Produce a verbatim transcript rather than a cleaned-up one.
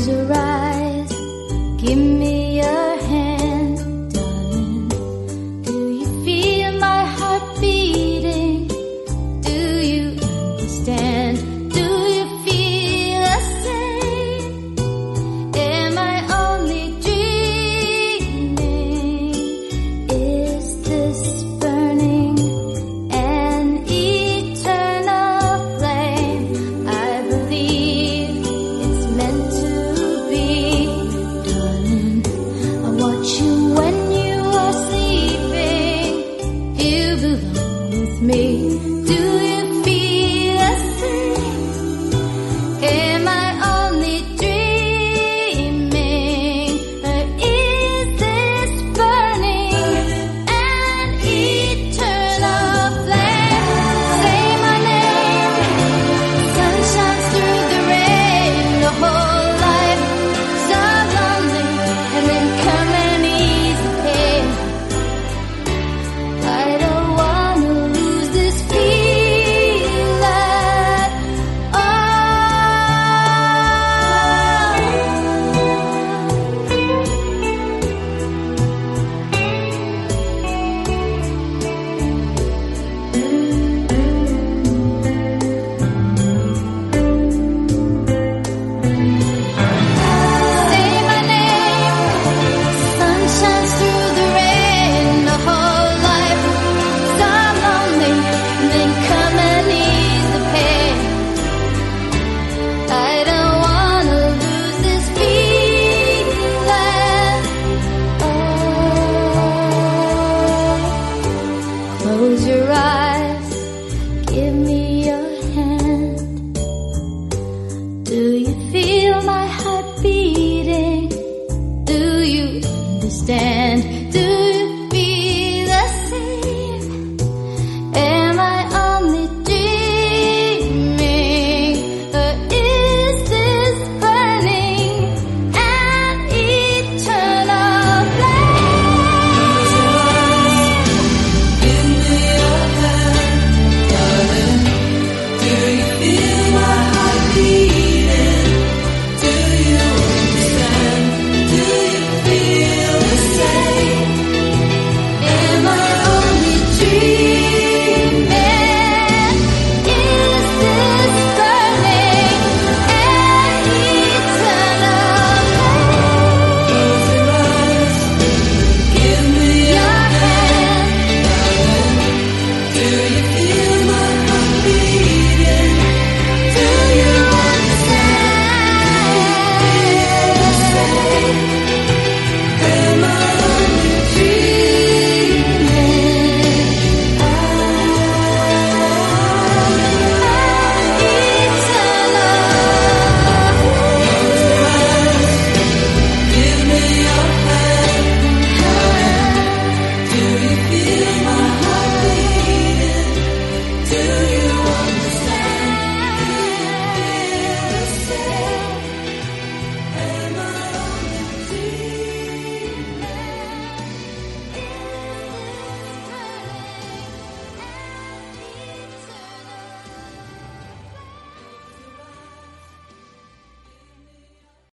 Close your eyes, give me your hand, darling. Do you feel my heart beating? Do you understand? Do you feel the same? Am I only dreaming? Is this burning an eternal flame? I believe it's meant to be, darling. I watch you when you are sleeping. You belong with me. Do you feel the same? Am I only dreaming? Or is this burning an eternal flame? Say my name. Sun shines through the rain. The whole life so lonely, and then come and ease the pain. I don't wanna lose this feeling. Oh. Say my name. Sun shines through the rain. The whole life so lonely, and then come and ease the pain. I don't wanna lose this feeling. Oh. Close your eyes,